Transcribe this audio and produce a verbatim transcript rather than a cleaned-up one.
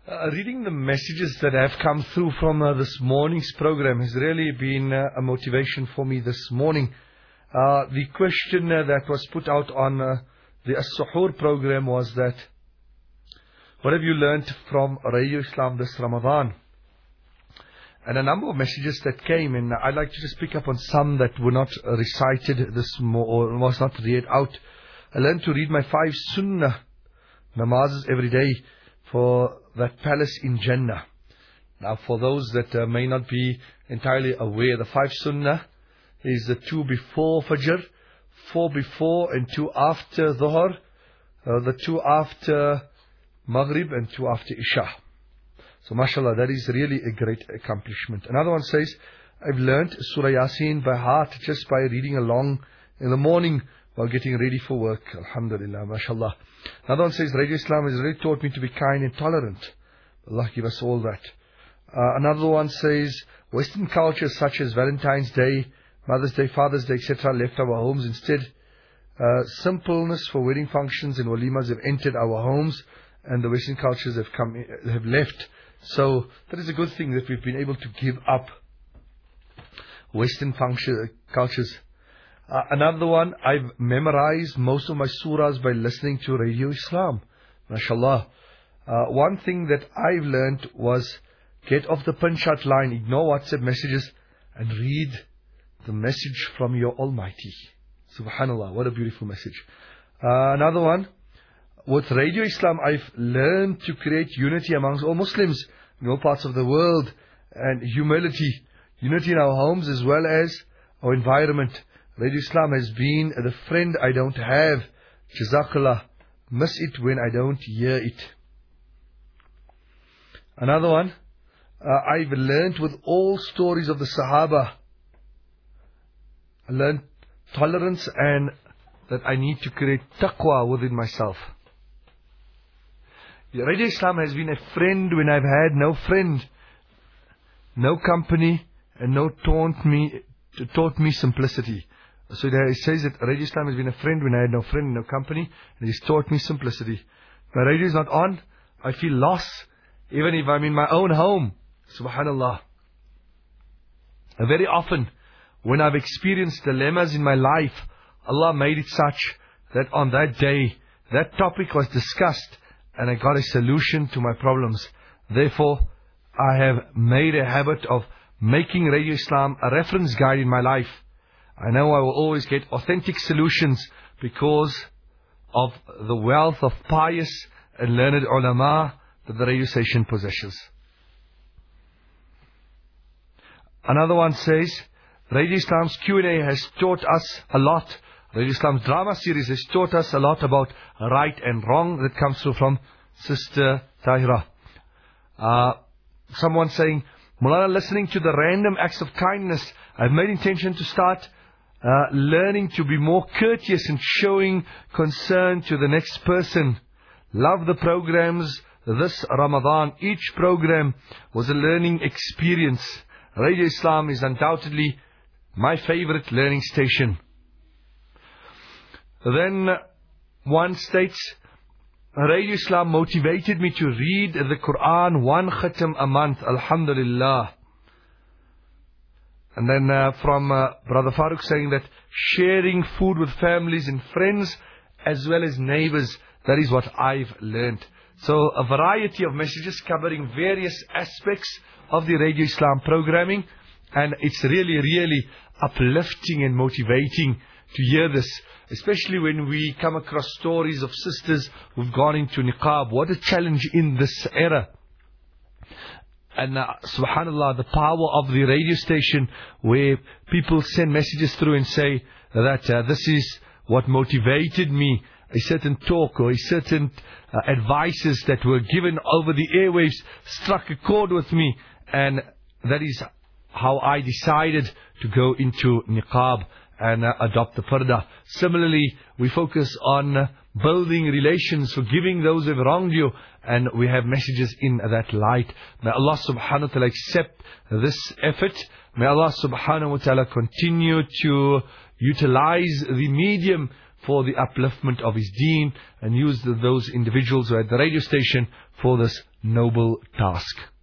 Uh, reading the messages that have come through from uh, this morning's program has really been uh, a motivation for me this morning. Uh, the question uh, that was put out on uh, the As-Suhoor program was that, what have you learnt from Radio Islam this Ramadan? And a number of messages that came, and I'd like to just pick up on some that were not uh, recited this mo- or was not read out. I learned to read my five sunnah namazes every day for that palace in Jannah. Now, for those that uh, may not be entirely aware, the five sunnah is the two before Fajr, four before and two after Dhuhr, uh, the two after Maghrib and two after Isha. So, mashallah, that is really a great accomplishment. Another one says, I've learnt Surah Yasin by heart just by reading along in the morning while getting ready for work. Alhamdulillah, mashallah. Another one says, Radio Islam has really taught me to be kind and tolerant. Allah give us all that. Uh, another one says, Western cultures such as Valentine's Day, Mother's Day, Father's Day, et cetera left our homes instead. Uh, simpleness for wedding functions and walimas have entered our homes, and the Western cultures have come, have left. So that is a good thing that we've been able to give up Western function, cultures. Uh, another one, I've memorized most of my surahs by listening to Radio Islam. MashaAllah. Uh, one thing that I've learned was get off the punch-out line, ignore WhatsApp messages, and read the message from your Almighty. Subhanallah, what a beautiful message. Uh, another one, with Radio Islam, I've learned to create unity amongst all Muslims in all parts of the world, and humility, unity in our homes as well as our environment. Radio Islam has been the friend I don't have. Jazakallah. Miss it when I don't hear it. Another one. Uh, I've learned with all stories of the Sahaba. I learned tolerance and that I need to create taqwa within myself. Radio Islam has been a friend when I've had no friend, no company, and no taught me, taught me simplicity. So it says that Radio Islam has been a friend when I had no friend, no company, and it's taught me simplicity. My radio is not on, I feel lost, even if I'm in my own home. Subhanallah. And very often, when I've experienced dilemmas in my life, Allah made it such that on that day, that topic was discussed, and I got a solution to my problems. Therefore, I have made a habit of making Radio Islam a reference guide in my life. I know I will always get authentic solutions because of the wealth of pious and learned ulama that the radio station possesses. Another one says, Radio Islam's Q and A has taught us a lot. Radio Islam's drama series has taught us a lot about right and wrong. That comes through from Sister Tahira. Uh, someone saying, Mulana, listening to the random acts of kindness, I've made intention to start Uh, learning to be more courteous and showing concern to the next person. Love the programs this Ramadan. Each program was a learning experience. Radio Islam is undoubtedly my favorite learning station. Then one states, Radio Islam motivated me to read the Quran one khatam a month. Alhamdulillah. And then uh, from uh, Brother Farooq saying that sharing food with families and friends as well as neighbors, that is what I've learned. So a variety of messages covering various aspects of the Radio Islam programming, and it's really, really uplifting and motivating to hear this, especially when we come across stories of sisters who've gone into niqab. What a challenge in this era. And uh, subhanallah, the power of the radio station where people send messages through and say that uh, this is what motivated me, a certain talk or a certain uh, advices that were given over the airwaves struck a chord with me, and that is how I decided to go into niqab and uh, adopt the parda. Similarly, we focus on uh, building relations, forgiving those who have wronged you, and we have messages in that light. May Allah subhanahu wa ta'ala accept this effort. May Allah subhanahu wa ta'ala continue to utilize the medium for the upliftment of His deen, and use the, those individuals who are at the radio station for this noble task.